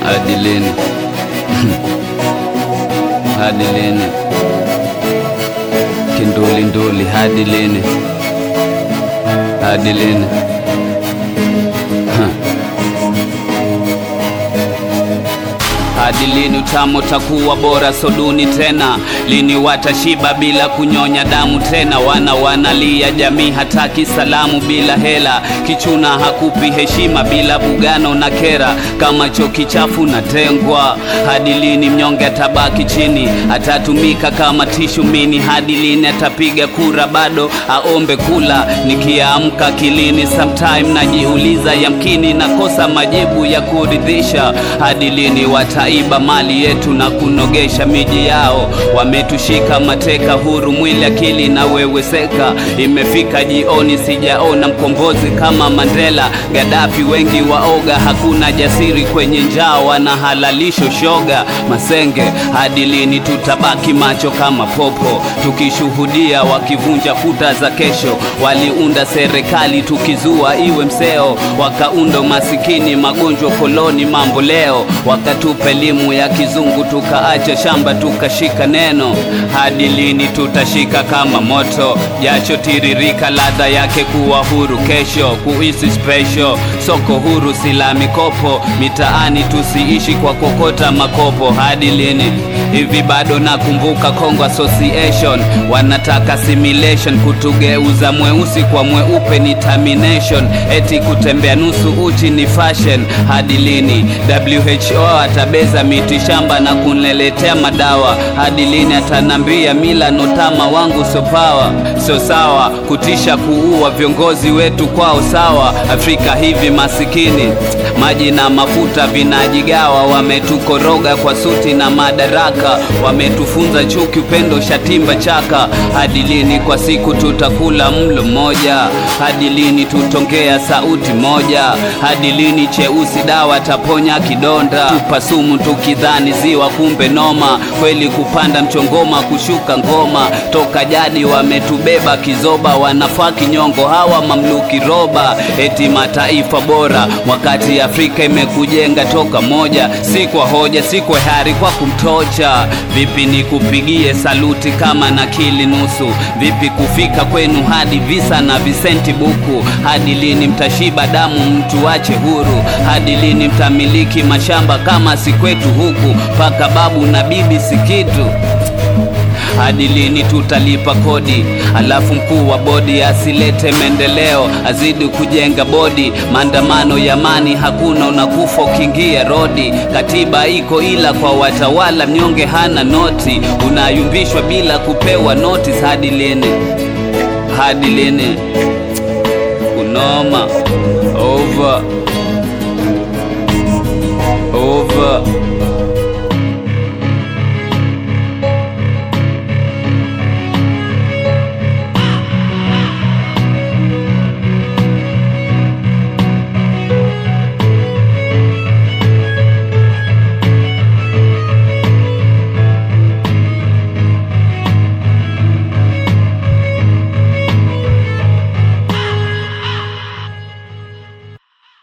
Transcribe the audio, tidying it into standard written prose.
hadi lini? Hadi lini? Kinduli nduli hadi lini? Hadi lini? Hadi lini utamu takuwa bora soduni tena? Lini watashiba bila kunyonya damu tena? Wanalia jamii hataki salamu bila hela, kichuna hakupi heshima bila bugano na kera, kama choki chafu na tengwa. Hadi lini mnyonge atabaki chini, atatumika kama tishu mini? Hadi lini atapiga kura bado aombe kula? Nikiamka kilini sometime najiuliza, yamkini nakosa majibu ya kuridhisha. Hadi lini wataiba mali yetu na kunogesha miji yao? Wametushika mateka huru, mwili akili na weweseka. Imefika jioni sijaona mkombozi kama Mandela, Gaddafi wengi waoga, hakuna jasiri kwenye njaa, wanahalalisho shoga masenge. Hadi lini tutabaki macho kama popo, tukishuhudia wakivunja kuta za kesho? Waliunda serikali tukizua iwe mseo, wakaunda masikini magonjwa koloni mambo leo, wakatupa elimu ya kizungu tukaacha shamba tukashika neno. Hadi lini tutashika kama moto, jasho tiririka ladha yake kuwa huru kesho, kuhisi special, soko huru sila mikopo, mitaani tusiishi kwa kokota makopo. Hadi lini? Hivi bado nakumbuka Congo Association, wanataka simulation, kutugeuza mweusi kwa mweupe ni termination, eti kutembea nusu uchi ni fashion. Hadi lini? WHO atabeza miti shamba na kuneletea madawa. Hadi lini atanambia mila notama wangu so power? So sawa kutisha kuua viongozi wetu kwao sawa. Afrika hivi masikini, maji na mafuta vinajigawa, wametukoroga kwa suti na madaraka, wametufunza chuki upendo shatimba chaka. Hadi lini kwa siku tutakula mlo mmoja? Hadi lini tutongea sauti moja? Hadi lini cheusi dawa taponya kidonda? Tupasumu tukidhani ziwa kumbe noma, kweli kupanda mchongoma kushuka ngoma. Toka jadi wametubeba kizoba, wanafaa kinyongo hawa mamluki roba, eti mataifa bora wakati Afrika imekujenga toka moja. Si kwa hoja si kwa hari kwa kumtocha, vipi nikupigie saluti kama nakili nusu? Vipi kufika kwenu hadi visa na visenti buku? Hadi lini mtashiba damu mtu ache huru? Hadi lini mtamiliki mashamba kama si kwetu huku? Paka babu na bibi si kitu. Hadi lini tutalipa kodi alafu mkuu wa bodi asilete maendeleo, azidi kujenga bodi? Maandamano ya amani hakuna, unakufa ukiingia rodi. Katiba iko ila kwa watawala, mnyonge hana noti, unayumbishwa bila kupewa notice. Hadi lini? Hadi lini? Unoma over